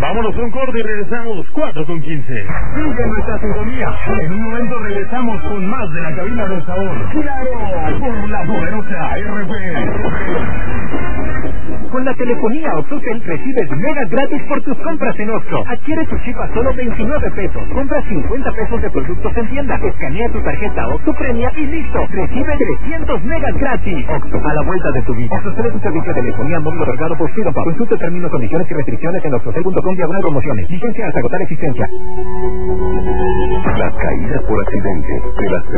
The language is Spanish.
Vámonos a un corte y regresamos 4:15. Sigue nuestra sintonía. En un momento regresamos con más de la cabina del sabor. ¡Claro! Por la poderosa RP. Con la telefonía Octotel recibes megas gratis por tus compras en Oxxo. Adquiere tu chip a solo 29 pesos. Compra 50 pesos de productos en tienda. Escanea tu tarjeta Oxxo Premia y listo. Recibe 300 megas gratis. Oxxo, a la vuelta de tu vida. Oxxo es un servicio de telefonía móvil otorgado por Freedom Pop. Consulta términos, condiciones y restricciones en oxxotel.com/promociones. Licencia hasta agotar existencia. Las caídas por accidente de las